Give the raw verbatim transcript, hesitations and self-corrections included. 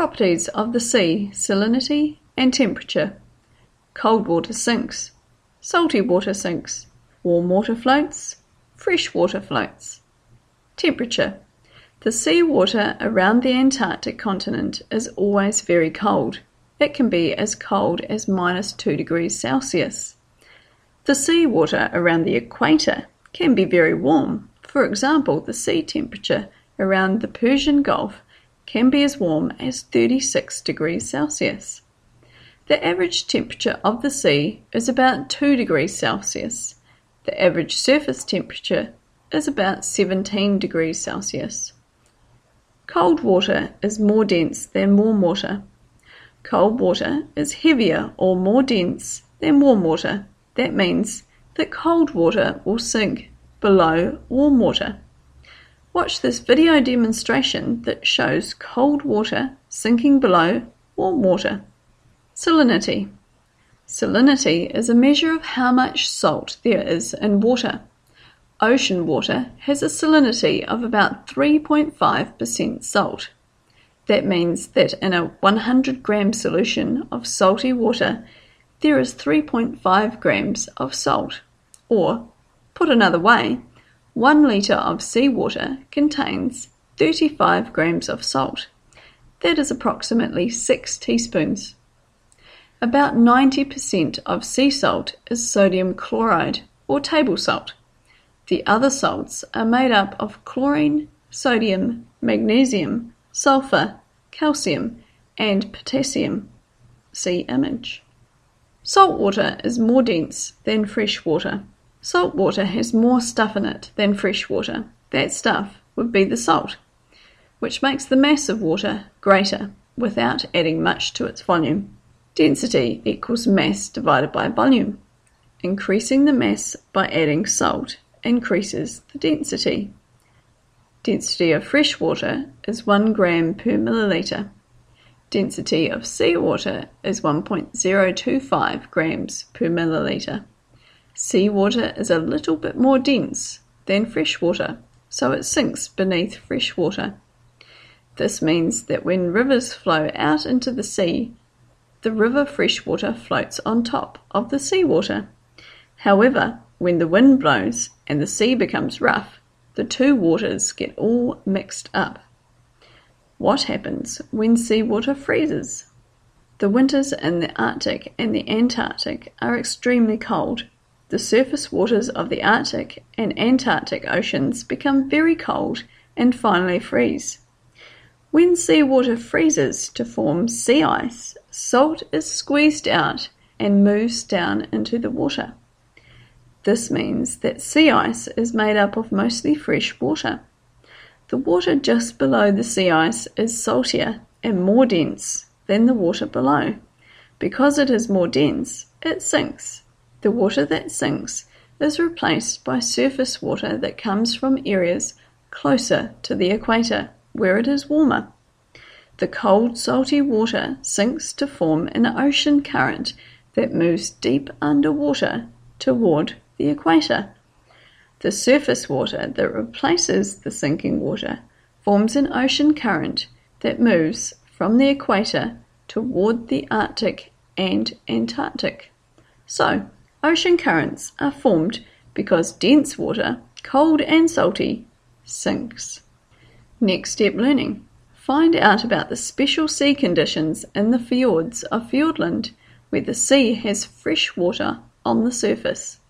Properties of the sea: salinity and temperature. Cold water sinks. Salty water sinks. Warm water floats. Fresh water floats. Temperature. The sea water around the Antarctic continent is always very cold. It can be as cold as minus two degrees Celsius. The sea water around the equator can be very warm. For example, the sea temperature around the Persian Gulf can be as warm as thirty-six degrees Celsius. The average temperature of the sea is about two degrees Celsius. The average surface temperature is about seventeen degrees Celsius. Cold water is more dense than warm water. Cold water is heavier or more dense than warm water. That means that cold water will sink below warm water. Watch this video demonstration that shows cold water sinking below warm water. Salinity. Salinity is a measure of how much salt there is in water. Ocean water has a salinity of about three point five percent salt. That means that in a one hundred gram solution of salty water, there is three point five grams of salt. Or, put another way, one litre of seawater contains thirty-five grams of salt. That is approximately six teaspoons. About ninety percent of sea salt is sodium chloride, or table salt. The other salts are made up of chlorine, sodium, magnesium, sulfur, calcium, and potassium. See image. Salt water is more dense than fresh water. Salt water has more stuff in it than fresh water. That stuff would be the salt, which makes the mass of water greater without adding much to its volume. Density equals mass divided by volume. Increasing the mass by adding salt increases the density. Density of fresh water is one gram per milliliter. Density of seawater is one point zero two five grams per milliliter. Seawater is a little bit more dense than fresh water, so it sinks beneath fresh water. This means that when rivers flow out into the sea, the river freshwater floats on top of the seawater. However, when the wind blows and the sea becomes rough, the two waters get all mixed up. What happens when seawater freezes? The winters in the Arctic and the Antarctic are extremely cold. The surface waters of the Arctic and Antarctic oceans become very cold and finally freeze. When seawater freezes to form sea ice, salt is squeezed out and moves down into the water. This means that sea ice is made up of mostly fresh water. The water just below the sea ice is saltier and more dense than the water below. Because it is more dense, it sinks. The water that sinks is replaced by surface water that comes from areas closer to the equator, where it is warmer. The cold, salty water sinks to form an ocean current that moves deep underwater toward the equator. The surface water that replaces the sinking water forms an ocean current that moves from the equator toward the Arctic and Antarctic. So, ocean currents are formed because dense water, cold and salty, sinks. Next step learning. Find out about the special sea conditions in the fjords of Fiordland, where the sea has fresh water on the surface.